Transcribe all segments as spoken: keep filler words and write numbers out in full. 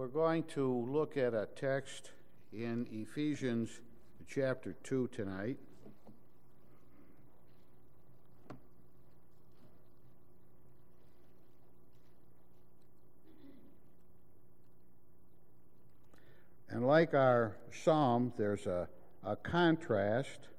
We're going to look at a text in Ephesians chapter two tonight. And like our psalm, there's a, a contrast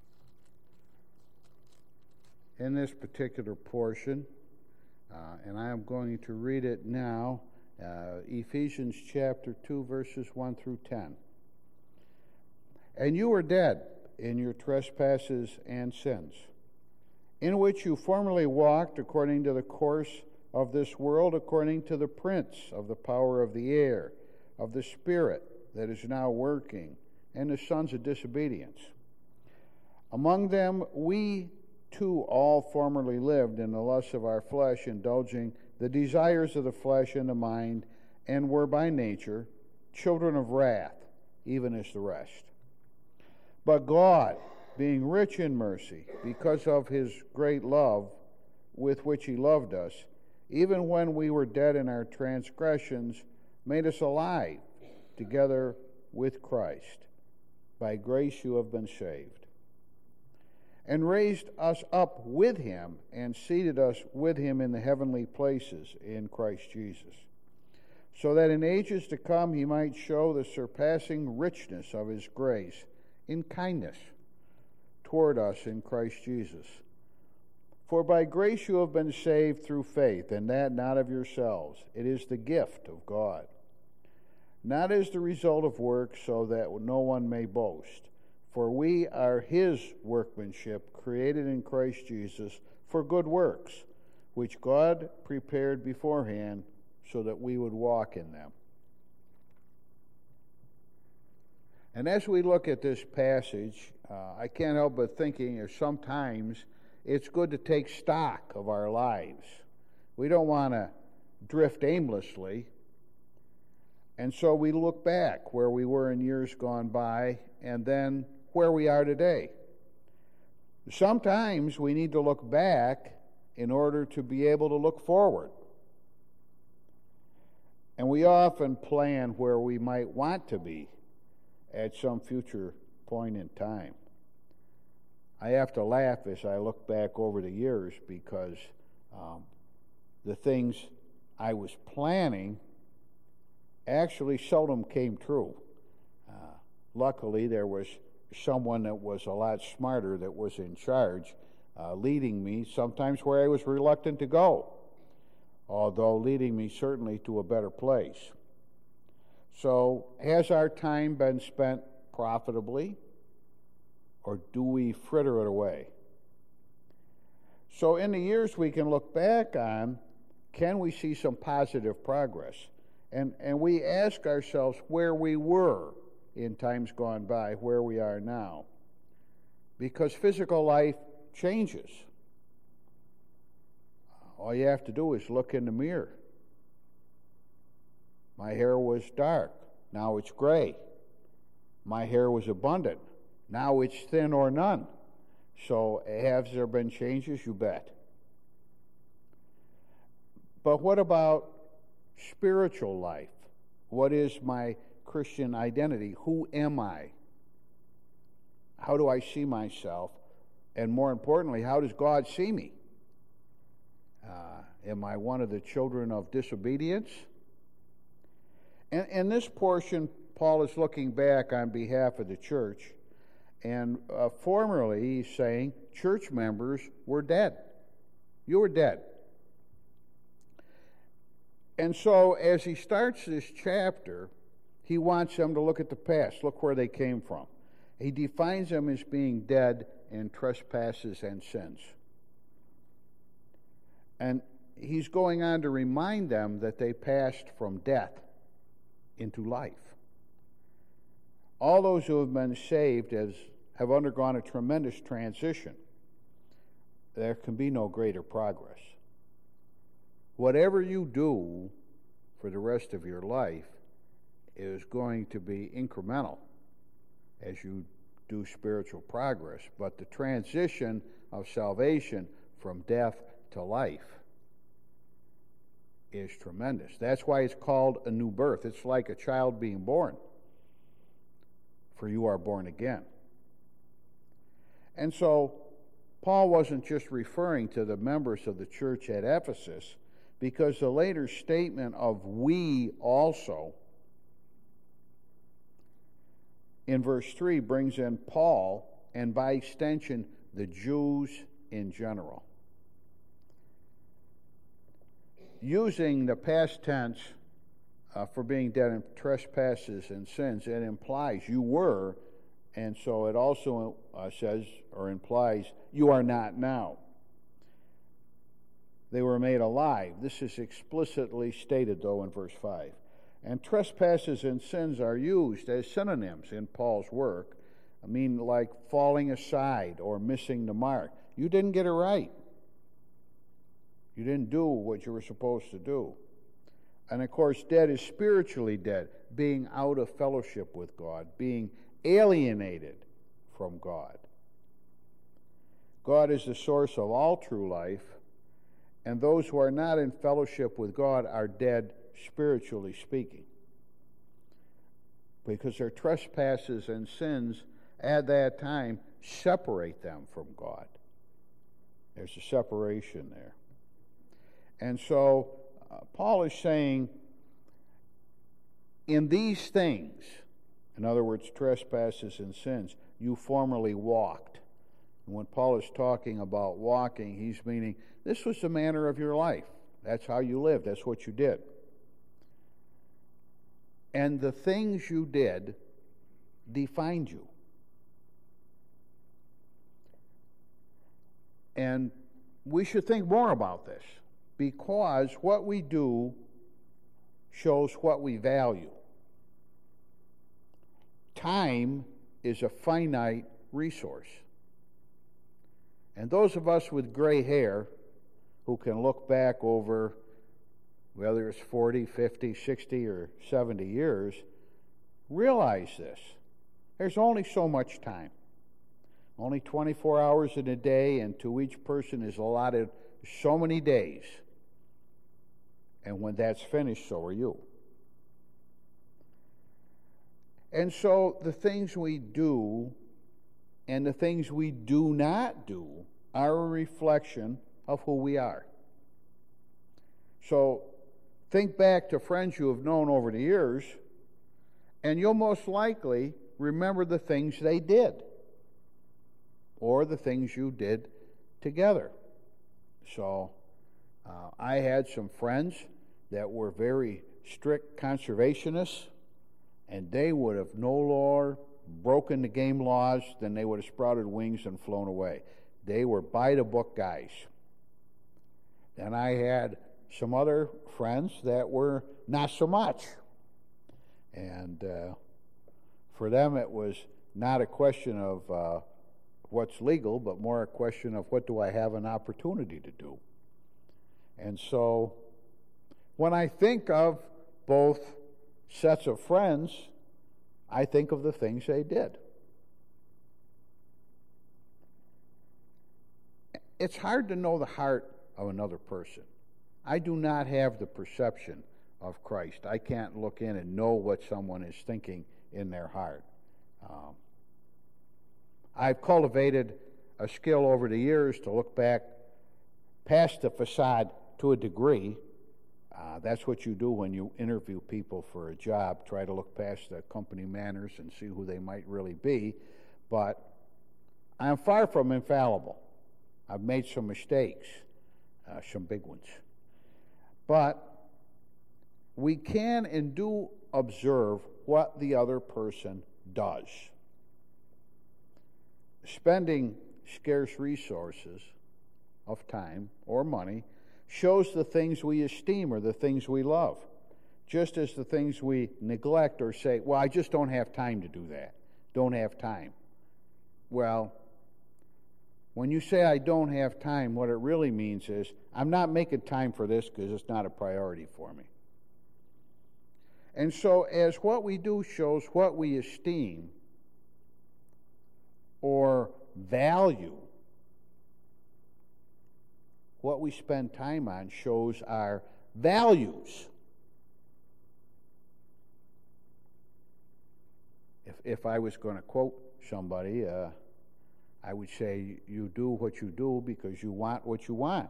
in this particular portion, uh, and I am going to read it now. Uh, Ephesians chapter two, verses one through ten. And you were dead in your trespasses and sins, in which you formerly walked according to the course of this world, according to the prince of the power of the air, of the spirit that is now working, and the sons of disobedience. Among them we too all formerly lived in the lusts of our flesh, indulging the desires of the flesh and the mind, and were by nature children of wrath, even as the rest. But God, being rich in mercy, because of his great love with which he loved us, even when we were dead in our transgressions, made us alive together with Christ. By grace you have been saved. And raised us up with him, and seated us with him in the heavenly places in Christ Jesus, so that in ages to come he might show the surpassing richness of his grace in kindness toward us in Christ Jesus. For by grace you have been saved through faith, and that not of yourselves. It is the gift of God, not as the result of works, so that no one may boast. For we are his workmanship, created in Christ Jesus for good works, which God prepared beforehand so that we would walk in them. And as we look at this passage, uh, I can't help but thinking that sometimes it's good to take stock of our lives. We don't want to drift aimlessly. And so we look back where we were in years gone by, and then where we are today. Sometimes we need to look back in order to be able to look forward. And we often plan where we might want to be at some future point in time. I have to laugh as I look back over the years because um, the things I was planning actually seldom came true. Uh, luckily, there was someone that was a lot smarter that was in charge, uh, leading me sometimes where I was reluctant to go, although leading me certainly to a better place. So has our time been spent profitably, or do we fritter it away? So in the years we can look back on, can we see some positive progress? And, and we ask ourselves where we were in times gone by, where we are now. Because physical life changes. All you have to do is look in the mirror. My hair was dark, now it's gray. My hair was abundant, now it's thin or none. So have there been changes? You bet. But what about spiritual life? What is my Christian identity? Who am I? How do I see myself? And more importantly, how does God see me? Uh, am I one of the children of disobedience? And in this portion, Paul is looking back on behalf of the church, and uh, formerly he's saying church members were dead. You were dead. And so as he starts this chapter, he wants them to look at the past, look where they came from. He defines them as being dead in trespasses and sins. And he's going on to remind them that they passed from death into life. All those who have been saved has, have undergone a tremendous transition. There can be no greater progress. Whatever you do for the rest of your life is going to be incremental as you do spiritual progress. But the transition of salvation from death to life is tremendous. That's why it's called a new birth. It's like a child being born, for you are born again. And so Paul wasn't just referring to the members of the church at Ephesus, because the later statement of we also in verse three brings in Paul, and by extension the Jews in general. Using the past tense uh, for being dead in trespasses and sins, it implies you were, and so it also uh, says or implies you are not now. They were made alive. This is explicitly stated, though, in verse five. And trespasses and sins are used as synonyms in Paul's work. I mean, like falling aside or missing the mark. You didn't get it right. You didn't do what you were supposed to do. And of course, dead is spiritually dead, being out of fellowship with God, being alienated from God. God is the source of all true life, and those who are not in fellowship with God are dead, spiritually speaking, because their trespasses and sins at that time separate them from God. There's a separation there. And so uh, Paul is saying, in these things, in other words, trespasses and sins, you formerly walked. And when Paul is talking about walking, he's meaning this was the manner of your life. That's how you lived. That's what you did. And the things you did defined you. And we should think more about this, because what we do shows what we value. Time is a finite resource. And those of us with gray hair who can look back over, whether it's forty, fifty, sixty, or seventy years, realize this. There's only so much time. Only twenty-four hours in a day, and to each person is allotted so many days. And when that's finished, so are you. And so the things we do and the things we do not do are a reflection of who we are. So think back to friends you have known over the years, and you'll most likely remember the things they did or the things you did together. So uh, I had some friends that were very strict conservationists, and they would have no more broken the game laws than they would have sprouted wings and flown away. They were by-the-book guys. And I had some other friends that were not so much. And uh, for them it was not a question of uh, what's legal, but more a question of what do I have an opportunity to do. And so when I think of both sets of friends, I think of the things they did. It's hard to know the heart of another person. I do not have the perception of Christ. I can't look in and know what someone is thinking in their heart. Um, I've cultivated a skill over the years to look back past the facade to a degree. Uh, that's what you do when you interview people for a job. Try to look past the company manners and see who they might really be. But I'm far from infallible. I've made some mistakes, uh, some big ones. But we can and do observe what the other person does. Spending scarce resources of time or money shows the things we esteem or the things we love, just as the things we neglect or say, well, I just don't have time to do that. Don't have time. Well, when you say I don't have time, what it really means is I'm not making time for this because it's not a priority for me. And so as what we do shows what we esteem or value, what we spend time on shows our values. If, if I was going to quote somebody, uh, I would say, you do what you do because you want what you want.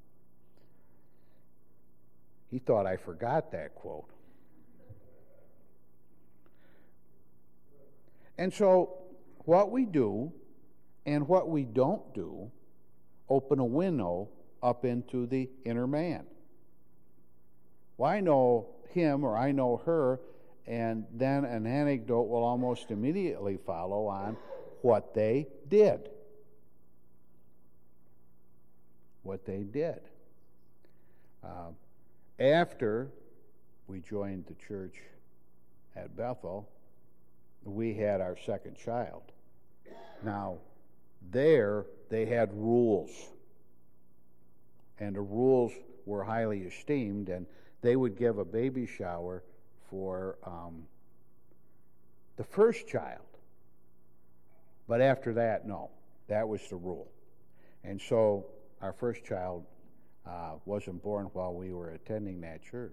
He thought I forgot that quote. And so what we do and what we don't do open a window up into the inner man. Well, I know him or I know her, and then an anecdote will almost immediately follow on what they did. What they did. Uh, after we joined the church at Bethel, we had our second child. Now, there they had rules, and the rules were highly esteemed, and they would give a baby shower for um, the first child. But after that, no, that was the rule. And so our first child uh, wasn't born while we were attending that church.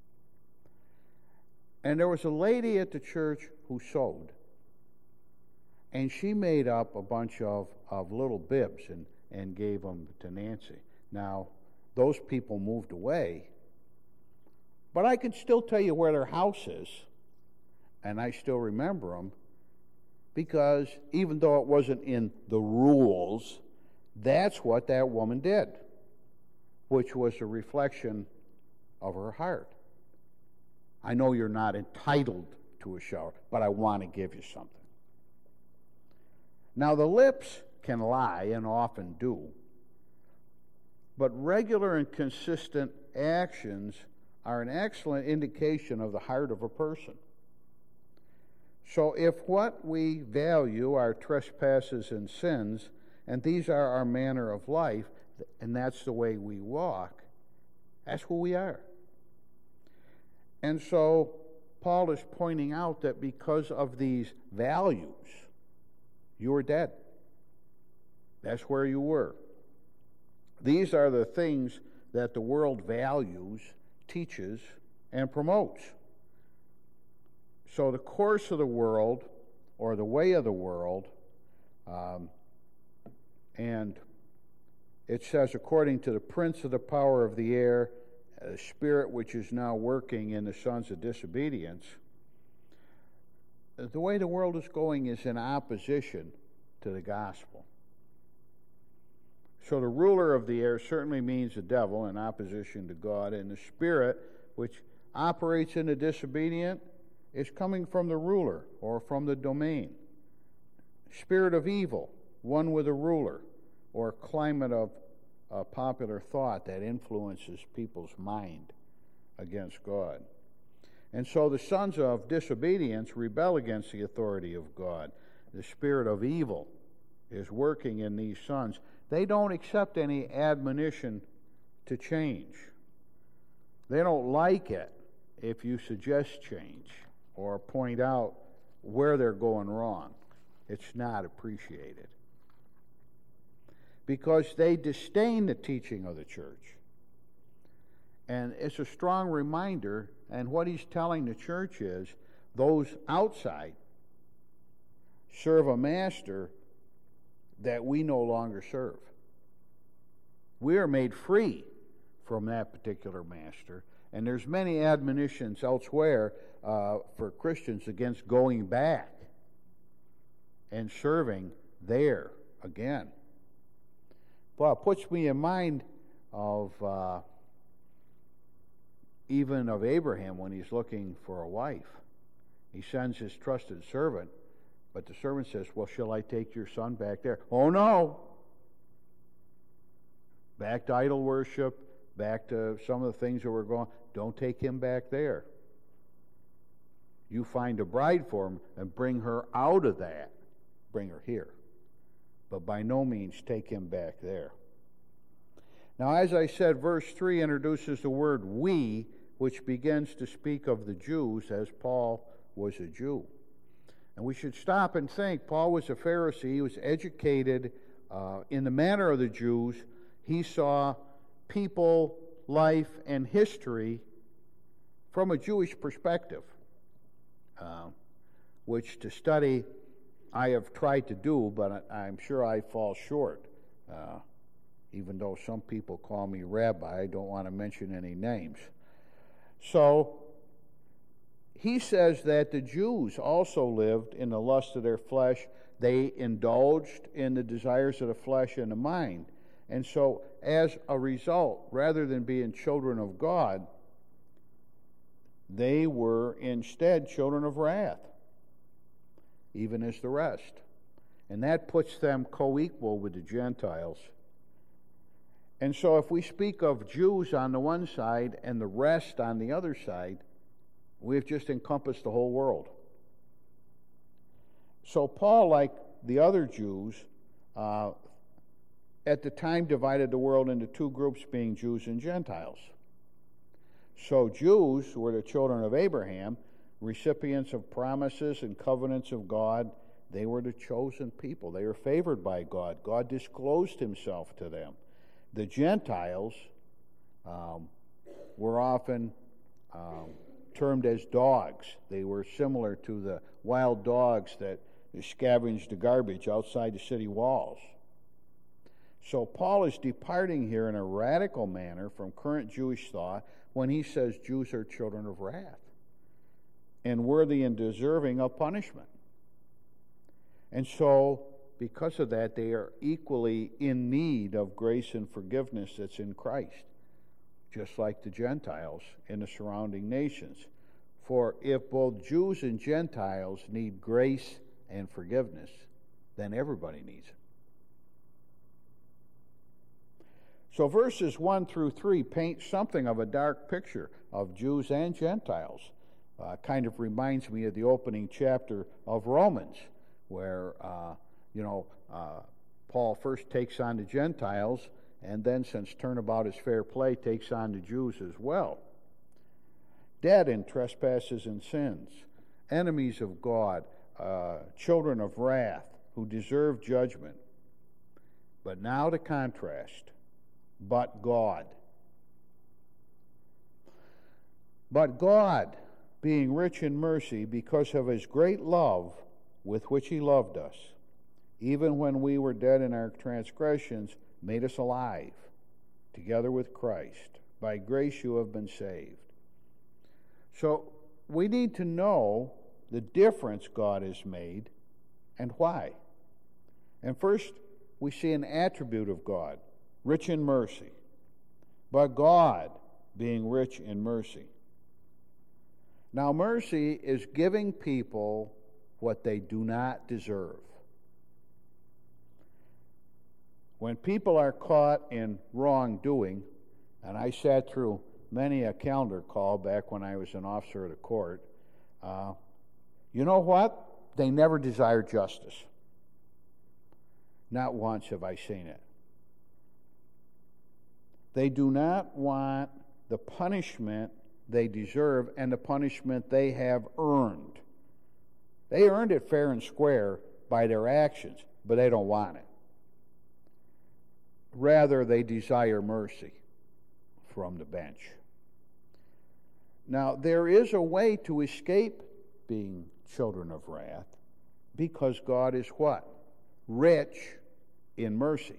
And there was a lady at the church who sewed. And she made up a bunch of, of little bibs and, and gave them to Nancy. Now, those people moved away, but I can still tell you where their house is, and I still remember them, because even though it wasn't in the rules, that's what that woman did, which was a reflection of her heart. I know you're not entitled to a shower, but I want to give you something. Now, the lips can lie, and often do, but regular and consistent actions are an excellent indication of the heart of a person. So if what we value are trespasses and sins, and these are our manner of life, and that's the way we walk, that's who we are. And so Paul is pointing out that because of these values, you are dead. That's where you were. These are the things that the world values, teaches, and promotes. So the course of the world, or the way of the world, um, and it says, according to the prince of the power of the air, a spirit which is now working in the sons of disobedience, the way the world is going is in opposition to the gospel. So the ruler of the air certainly means the devil in opposition to God, and the spirit which operates in the disobedient is coming from the ruler or from the domain. Spirit of evil, one with a ruler, or climate of uh, popular thought that influences people's mind against God. And so the sons of disobedience rebel against the authority of God. The spirit of evil is working in these sons. They don't accept any admonition to change. They don't like it if you suggest change or point out where they're going wrong. It's not appreciated, because they disdain the teaching of the church. And it's a strong reminder, and what he's telling the church is, those outside serve a master that we no longer serve. We are made free from that particular master, and there's many admonitions elsewhere uh, for Christians against going back and serving there again. Well, it puts me in mind of uh, even of Abraham when he's looking for a wife. He sends his trusted servant, but the servant says, well, shall I take your son back there? Oh, no. Back to idol worship, back to some of the things that were going. Don't take him back there. You find a bride for him and bring her out of that. Bring her here. But by no means take him back there. Now, as I said, verse three introduces the word we, which begins to speak of the Jews, as Paul was a Jew. And we should stop and think. Paul was a Pharisee. He was educated uh, in the manner of the Jews. He saw people life and history from a Jewish perspective, uh, which to study I have tried to do, but I'm sure I fall short. Uh, even though some people call me rabbi, I don't want to mention any names. So he says that the Jews also lived in the lust of their flesh. They indulged in the desires of the flesh and the mind. And so as a result, rather than being children of God, they were instead children of wrath, even as the rest. And that puts them co-equal with the Gentiles. And so if we speak of Jews on the one side and the rest on the other side, we've just encompassed the whole world. So Paul, like the other Jews, uh, at the time divided the world into two groups, being Jews and Gentiles. So Jews were the children of Abraham, recipients of promises and covenants of God. They were the chosen people. They were favored by God. God disclosed himself to them. The Gentiles um, were often um, termed as dogs. They were similar to the wild dogs that scavenged the garbage outside the city walls. So Paul is departing here in a radical manner from current Jewish thought when he says Jews are children of wrath and worthy and deserving of punishment. And so, because of that, they are equally in need of grace and forgiveness that's in Christ, just like the Gentiles in the surrounding nations. For if both Jews and Gentiles need grace and forgiveness, then everybody needs it. So verses one through three paint something of a dark picture of Jews and Gentiles. Uh, kind of reminds me of the opening chapter of Romans, where, uh, you know, uh, Paul first takes on the Gentiles, and then, since turnabout is fair play, takes on the Jews as well. Dead in trespasses and sins, enemies of God, uh, children of wrath, who deserve judgment. But now the contrast. But God. But God, being rich in mercy, because of his great love with which he loved us, even when we were dead in our transgressions, made us alive together with Christ. By grace you have been saved. So we need to know the difference God has made and why. And first, we see an attribute of God, rich in mercy. But God, being rich in mercy. Now, mercy is giving people what they do not deserve. When people are caught in wrongdoing, and I sat through many a calendar call back when I was an officer of the court, uh, you know what? They never desire justice. Not once have I seen it. They do not want the punishment they deserve and the punishment they have earned. They earned it fair and square by their actions, but they don't want it. Rather, they desire mercy from the bench. Now, there is a way to escape being children of wrath, because God is what? Rich in mercy.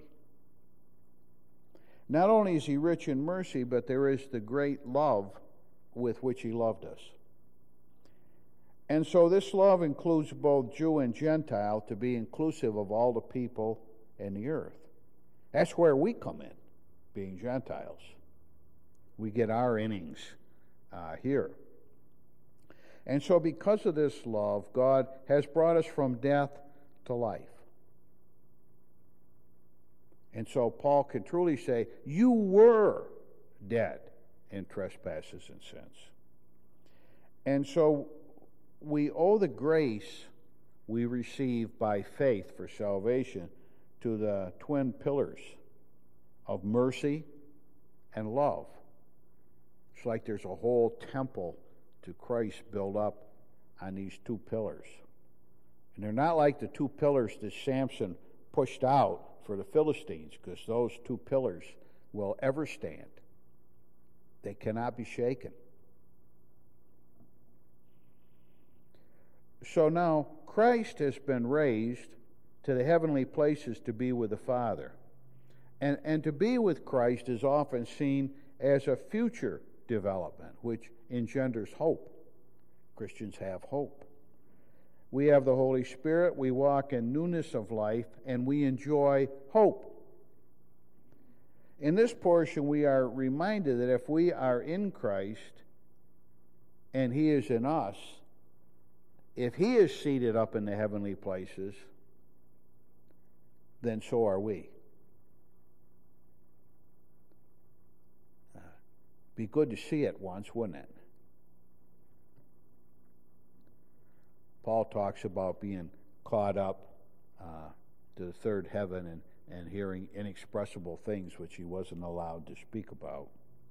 Not only is he rich in mercy, but there is the great love with which he loved us. And so this love includes both Jew and Gentile, to be inclusive of all the people in the earth. That's where we come in, being Gentiles. We get our innings uh, here. And so because of this love, God has brought us from death to life. And so Paul can truly say, you were dead in trespasses and sins. And so we owe the grace we receive by faith for salvation to the twin pillars of mercy and love. It's like there's a whole temple to Christ built up on these two pillars. And they're not like the two pillars that Samson pushed out for the Philistines, because those two pillars will ever stand. They cannot be shaken. So now Christ has been raised to the heavenly places to be with the Father. And, and to be with Christ is often seen as a future development, which engenders hope. Christians have hope. We have the Holy Spirit, we walk in newness of life, and we enjoy hope. In this portion, we are reminded that if we are in Christ and He is in us, if He is seated up in the heavenly places, then so are we. Uh, be good to see it once, wouldn't it? Paul talks about being caught up uh, to the third heaven and, and hearing inexpressible things which he wasn't allowed to speak about.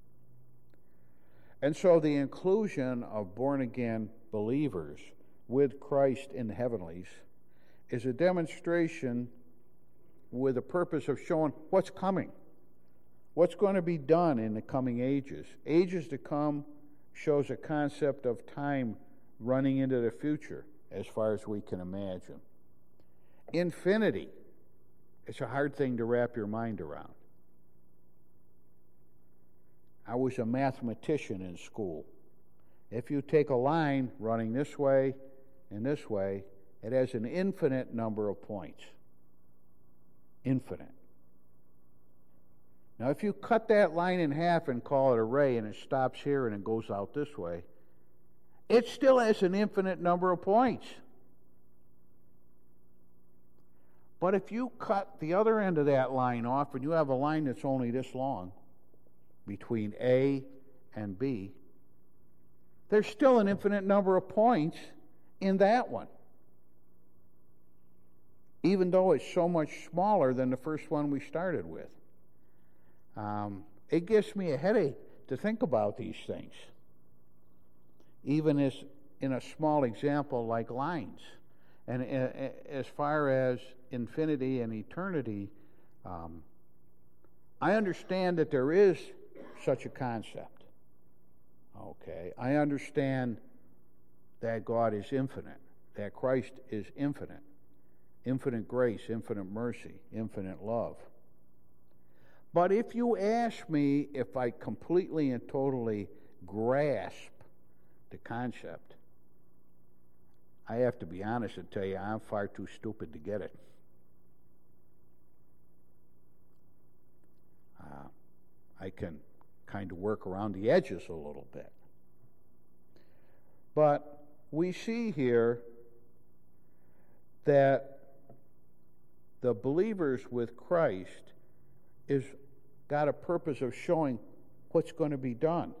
And so the inclusion of born-again believers with Christ in the heavenlies is a demonstration with the purpose of showing what's coming, what's going to be done in the coming ages. Ages to come shows a concept of time running into the future as far as we can imagine. Infinity, it's a hard thing to wrap your mind around. I was a mathematician in school. If you take a line running this way and this way, it has an infinite number of points. Infinite. Now, if you cut that line in half and call it a ray and it stops here and it goes out this way, it still has an infinite number of points. But if you cut the other end of that line off and you have a line that's only this long between A and B, there's still an infinite number of points in that one, even though it's so much smaller than the first one we started with. Um, it gives me a headache to think about these things, even as in a small example like lines. And uh, as far as infinity and eternity, um, I understand that there is such a concept. Okay, I understand that God is infinite, that Christ is infinite. Infinite grace, infinite mercy, infinite love. But if you ask me if I completely and totally grasp the concept, I have to be honest and tell you I'm far too stupid to get it. Uh, I can kind of work around the edges a little bit. But we see here that the believers with Christ is got a purpose of showing what's going to be done.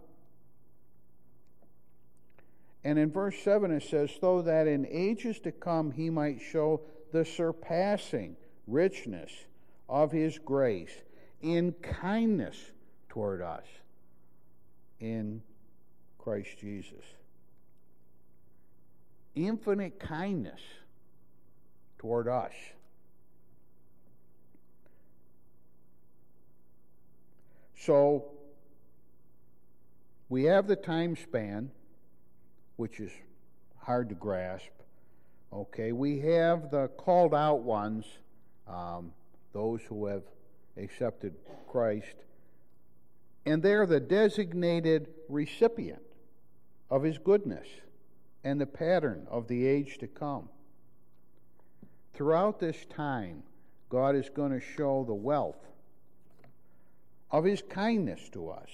And in verse seven it says, so that in ages to come he might show the surpassing richness of his grace in kindness toward us in Christ Jesus. Infinite kindness toward us. So, we have the time span, which is hard to grasp. Okay, we have the called out ones, um, those who have accepted Christ, and they're the designated recipient of his goodness and the pattern of the age to come. Throughout this time, God is going to show the wealth of his kindness to us,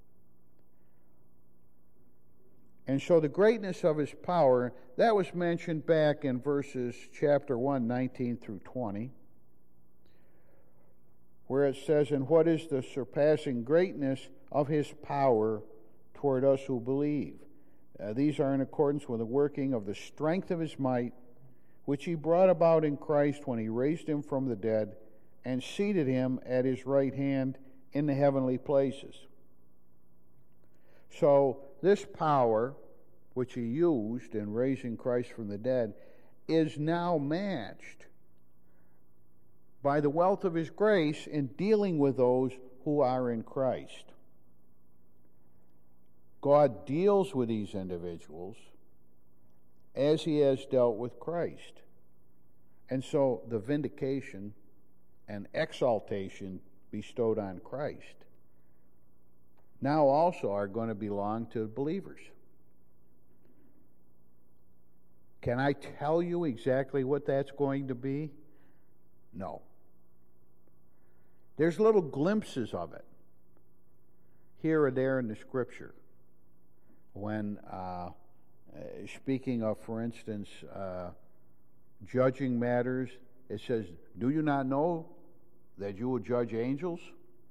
and show the greatness of his power. That was mentioned back in verses chapter one, nineteen through twenty, where it says, and what is the surpassing greatness of his power toward us who believe? Uh, these are in accordance with the working of the strength of his might, which he brought about in Christ when he raised him from the dead and seated him at his right hand in the heavenly places. So this power, which he used in raising Christ from the dead, is now matched by the wealth of his grace in dealing with those who are in Christ. God deals with these individuals as he has dealt with Christ. And so the vindication and exaltation bestowed on Christ now also are going to belong to believers. Can I tell you exactly what that's going to be? No. There's little glimpses of it here or there in the Scripture. When, uh, speaking of, for instance, uh, judging matters, it says, do you not know that you will judge angels?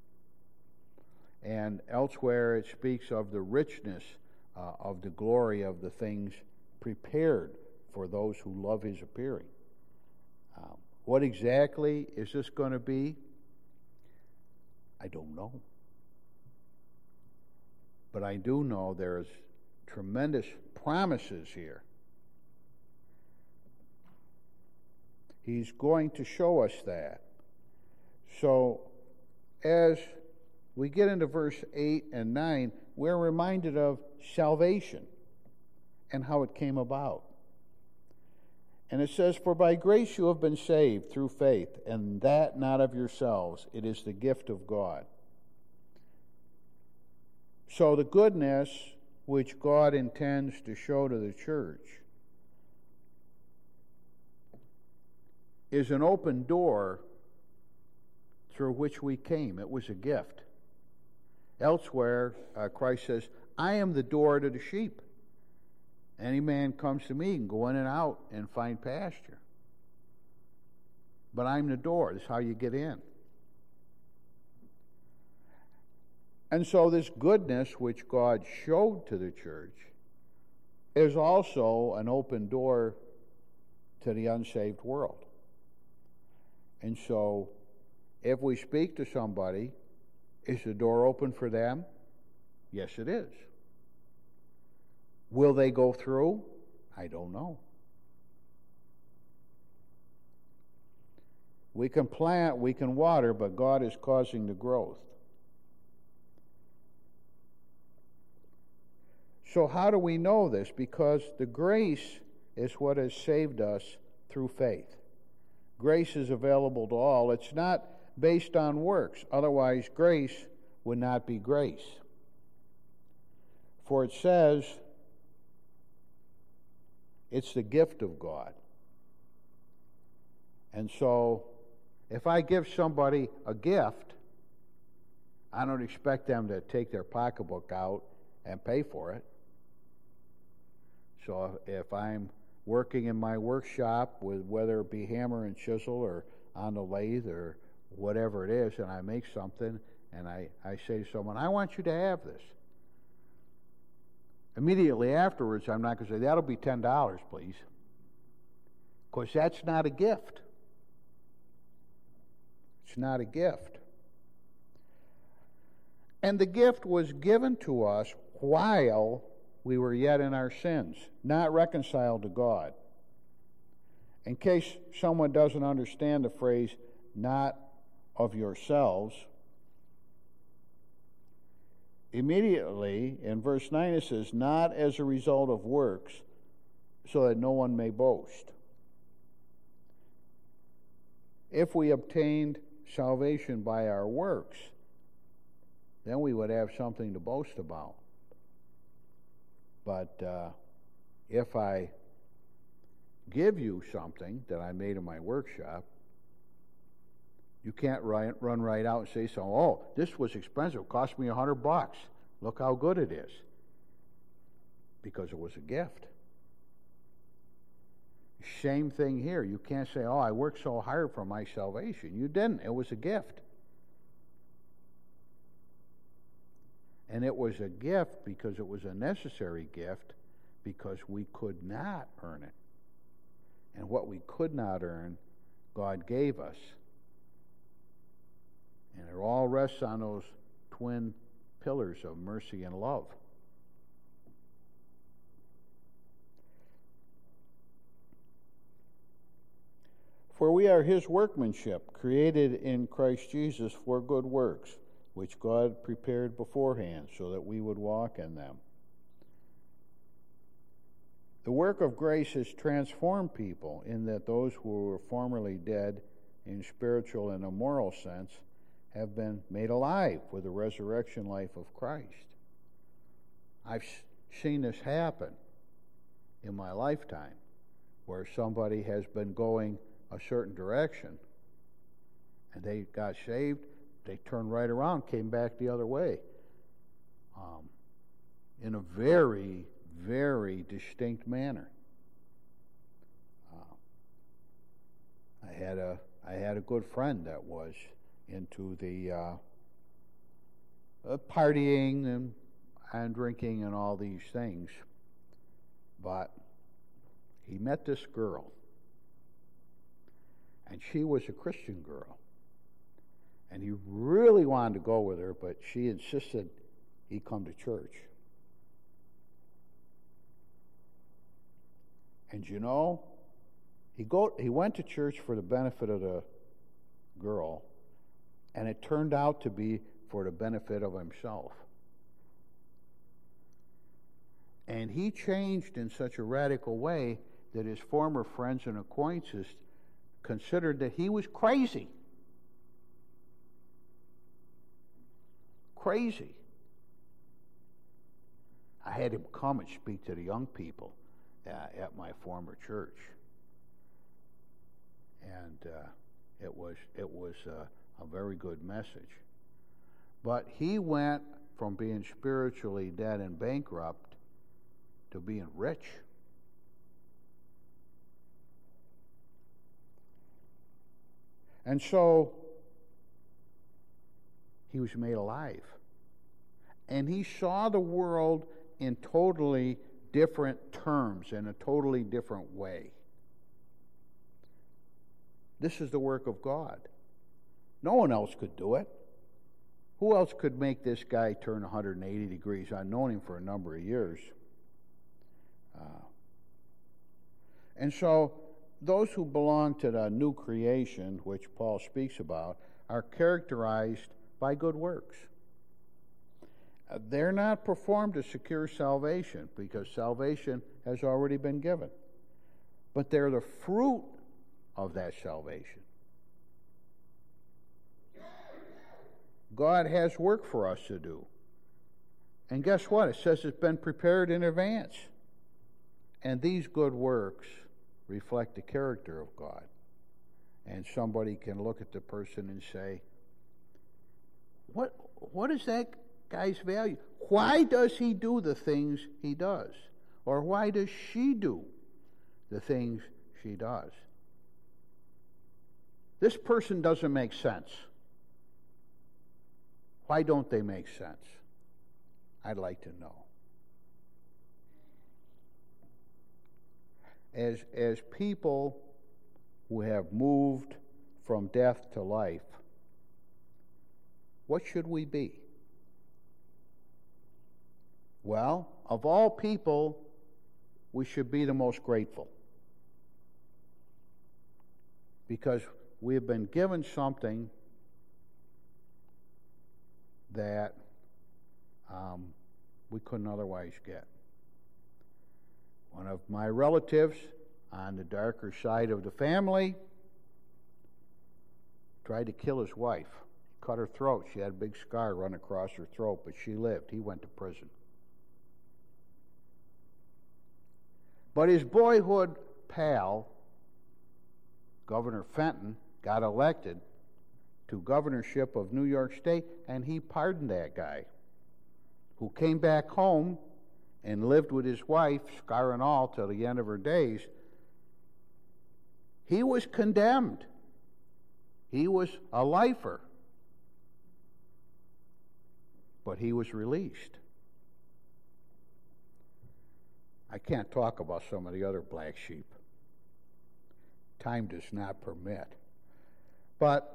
And elsewhere it speaks of the richness uh, of the glory of the things prepared for those who love his appearing. Uh, what exactly is this going to be? I don't know. But I do know there's tremendous promises here. He's going to show us that. So, as we get into verse eight and nine, we're reminded of salvation and how it came about. And it says, for by grace you have been saved through faith, and that not of yourselves. It is the gift of God. So the goodness which God intends to show to the church is an open door through which we came. It was a gift. Elsewhere, uh, Christ says, I am the door to the sheep. Any man comes to me and go in and out and find pasture. But I'm the door. That's how you get in. And so this goodness which God showed to the church is also an open door to the unsaved world. And so if we speak to somebody, is the door open for them? Yes, it is. Will they go through? I don't know. We can plant, we can water, but God is causing the growth. So how do we know this? Because the grace is what has saved us through faith. Grace is available to all. It's not based on works. Otherwise, grace would not be grace. For it says, it's the gift of God. And so, if I give somebody a gift, I don't expect them to take their pocketbook out and pay for it. So if I'm working in my workshop with whether it be hammer and chisel or on the lathe or whatever it is, and I make something and I, I say to someone, I want you to have this. Immediately afterwards, I'm not going to say, that'll be ten dollars, please. Because that's not a gift. It's not a gift. And the gift was given to us while we were yet in our sins, not reconciled to God. In case someone doesn't understand the phrase, not of yourselves, immediately in verse nine it says, not as a result of works, so that no one may boast. If we obtained salvation by our works, then we would have something to boast about. But uh, if I give you something that I made in my workshop, you can't run, run right out and say, so, oh, this was expensive. It cost me a hundred bucks. Look how good it is. Because it was a gift. Same thing here. You can't say, oh, I worked so hard for my salvation. You didn't. It was a gift. And it was a gift because it was a necessary gift because we could not earn it. And what we could not earn, God gave us. And it all rests on those twin pillars of mercy and love. For we are his workmanship, created in Christ Jesus for good works, which God prepared beforehand so that we would walk in them. The work of grace has transformed people in that those who were formerly dead in spiritual and immoral sense have been made alive with the resurrection life of Christ. I've seen this happen in my lifetime, where somebody has been going a certain direction and they got saved, they turned right around, came back the other way, um, in a very, very distinct manner. Uh, I had a I had a good friend that was into the uh, uh, partying and and drinking and all these things, but he met this girl, and she was a Christian girl, and he really wanted to go with her, but she insisted he come to church. And you know, he go he went to church for the benefit of the girl, and it turned out to be for the benefit of himself. And he changed in such a radical way that his former friends and acquaintances considered that he was crazy. Crazy. I had him come and speak to the young people uh, at my former church, and uh, it was it was uh, a very good message. But he went from being spiritually dead and bankrupt to being rich. And so he was made alive. And he saw the world in totally different terms, in a totally different way. This is the work of God. No one else could do it. Who else could make this guy turn one hundred eighty degrees? I've known him for a number of years. Uh, and so those who belong to the new creation, which Paul speaks about, are characterized by good works. Uh, they're not performed to secure salvation, because salvation has already been given. But they're the fruit of that salvation. God has work for us to do. And guess what? It says it's been prepared in advance. And these good works reflect the character of God. And somebody can look at the person and say, what, what is that guy's value? Why does he do the things he does? Or why does she do the things she does? This person doesn't make sense. Why don't they make sense? I'd like to know. As, as people who have moved from death to life, what should we be? Well, of all people, we should be the most grateful, because we have been given something that um, we couldn't otherwise get. One of my relatives on the darker side of the family tried to kill his wife. He cut her throat. She had a big scar run across her throat, but she lived. He went to prison. But his boyhood pal, Governor Fenton, got elected to governorship of New York State, and he pardoned that guy, who came back home and lived with his wife, scar and all, till the end of her days. He was condemned. He was a lifer. But he was released. I can't talk about some of the other black sheep. Time does not permit. But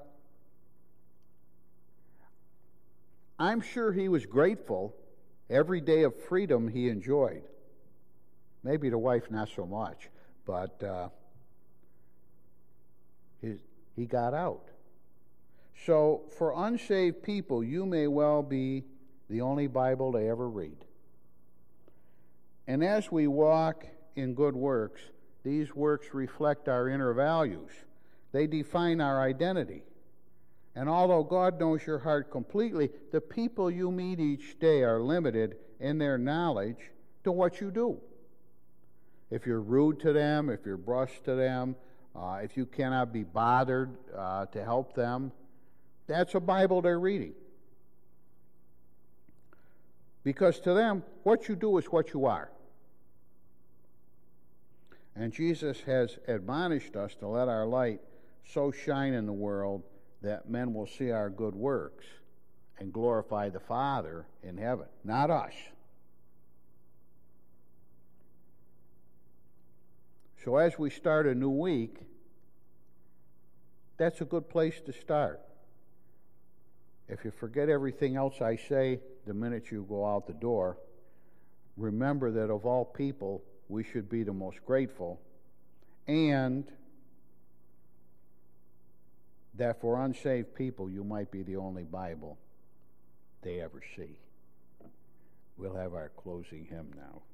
I'm sure he was grateful every day of freedom he enjoyed. Maybe the wife not so much, but uh, his, he got out. So for unsaved people, you may well be the only Bible they ever read. And as we walk in good works, these works reflect our inner values. They define our identity. And although God knows your heart completely, the people you meet each day are limited in their knowledge to what you do. If you're rude to them, if you're brusque to them, uh, if you cannot be bothered uh, to help them, that's a Bible they're reading. Because to them, what you do is what you are. And Jesus has admonished us to let our light so shine in the world that men will see our good works and glorify the Father in heaven, not us. So as we start a new week, that's a good place to start. If you forget everything else I say the minute you go out the door, remember that of all people, we should be the most grateful, and that for unsaved people, you might be the only Bible they ever see. We'll have our closing hymn now.